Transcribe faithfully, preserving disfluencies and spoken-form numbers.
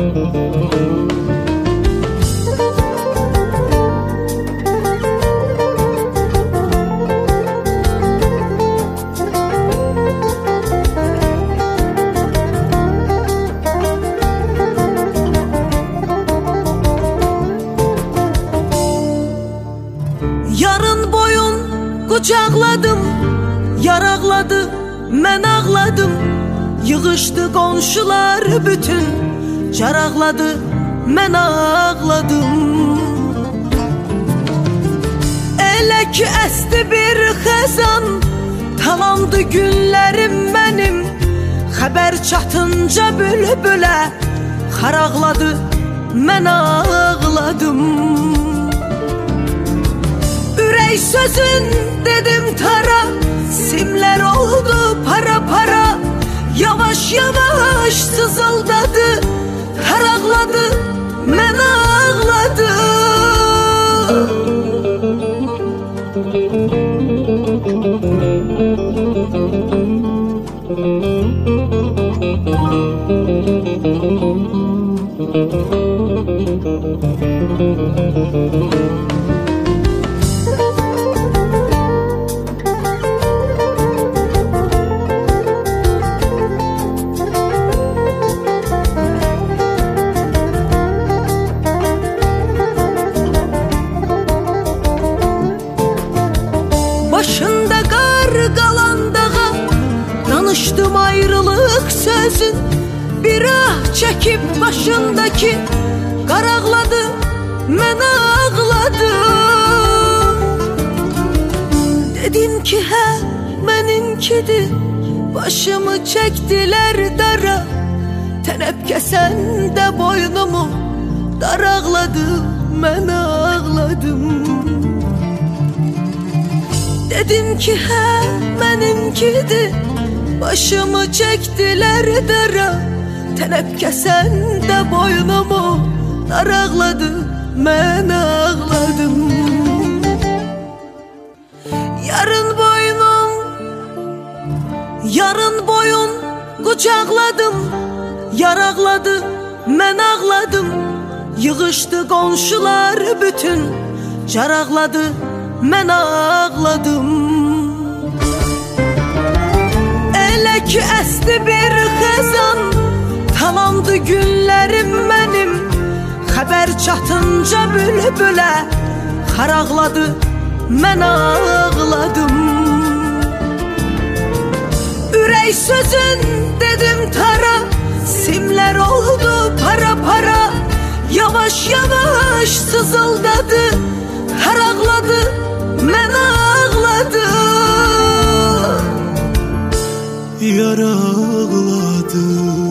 Yarın boyun kucakladım, yaraqladı, mən ağladım. Yığışdı qonşular bütün, caraqladı, mən ağladım. Elə ki əsti bir xəzan, talandı günlərim mənim. Xəbər çatınca bülbülə, xaraqladı, mən ağladım. Ürək sözün dedim tara, simlər oldu para para. Yavaş yavaş sızıldadı, taraqladı, mən ağladım. Başında qar qalan dağa, danışdım ayrılıq sözün. Bir ah çəkib başındakı, qaraqladı, mən ağladım. Dedim ki hə, məninkidir, başımı çəkdilər dara. Tənəb kəsən də boynumu, daraqladı, mən ağladım. Dedim ki hə, mənimkidir, başımı çəkdilər dara. Tənəb kəsən də boynumu, daraqladı, mən ağladım. Yarın boynum, yarın boyun qucaqladım, yaraqladı, mən ağladım. Yığışdı qonşular bütün, caraqladı, mən ağladım. Elə ki əsti bir xəzan, talandı günlərim mənim. Xəbər çatınca bülbülə, xaraqladı, mən ağladım. Ürək sözün dedim tara, simlər oldu para para. Yavaş yavaş sızıldadı, taraqladı, mən ağladım. Yaraqladı.